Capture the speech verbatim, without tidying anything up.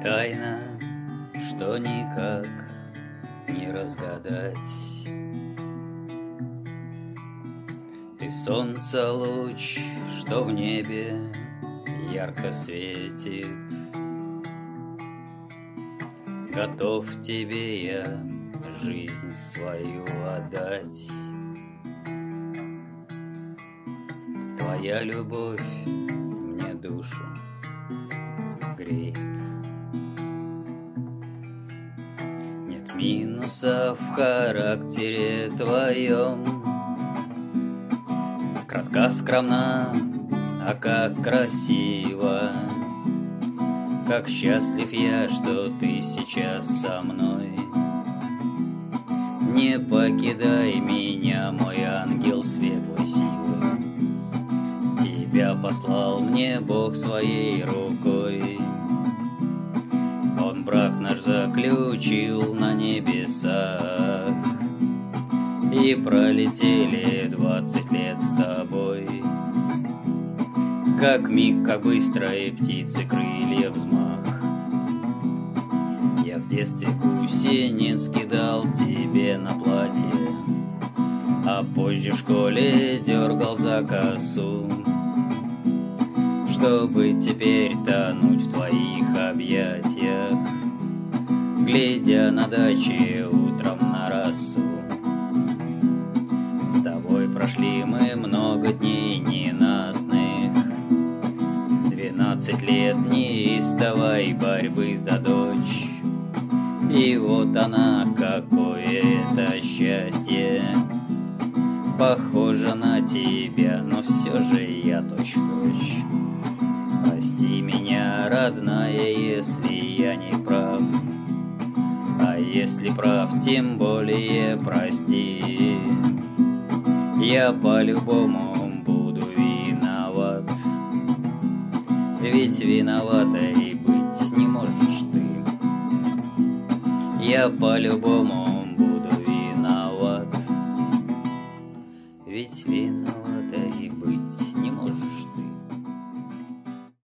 Тайна, что никак не разгадать. Ты солнца луч, что в небе ярко светит. Готов тебе я жизнь свою отдать. Твоя любовь мне душу греет. Нет минуса в характере твоем. Кратка, скромна, а как красиво. Как счастлив я, что ты сейчас со мной. Не покидай меня, мой ангел светлой силы. Тебя послал мне Бог своей рукой. Он брак наш заключил на небесах. И пролетели двадцать лет с тобой. Как миг, как быстрой птицы крылья взмах. Я в детстве гусениц скидал тебе на платье, а позже в школе дергал за косу, чтобы теперь тонуть в твоих объятиях, глядя на даче утром на росу. С тобой прошли мы много дней ненастных. Двенадцать лет неистовой борьбы за дочь. И вот она, какое это счастье. Похожа на тебя, но все же я точь-в-точь. Прости меня, родная, если я не прав. А если прав, тем более прости. Я по-любому буду виноват. Ведь виноватой быть не можешь ты. Я по-любому